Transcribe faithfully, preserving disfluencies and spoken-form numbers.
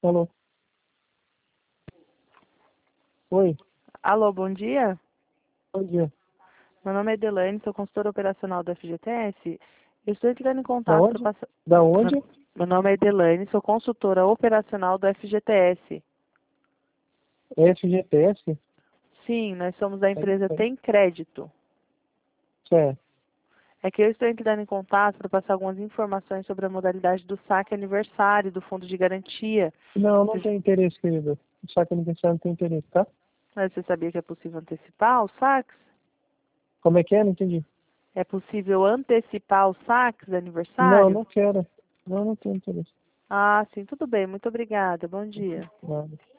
Alô? Oi, Alô, bom dia. bom dia. Meu nome é Elaine, sou consultora operacional da F G T S. Eu estou entrando em Da contato para onde? passar... Da Meu onde? meu nome é Elaine, sou consultora operacional da F G T S. F G T S? Sim, nós somos da Aí, empresa aí. Tem Crédito. Certo. É que eu estou entrando em contato para passar algumas informações sobre a modalidade do saque aniversário do Fundo de Garantia. Não, não tem interesse, querido. O saque aniversário não tem interesse, tá? Mas você sabia que é possível antecipar os saques? Como é que é? Não entendi. É possível antecipar os saques de Não, aniversário? não quero. Não, não tenho interesse. Ah, sim, tudo bem. Muito obrigada. Bom dia. Nada.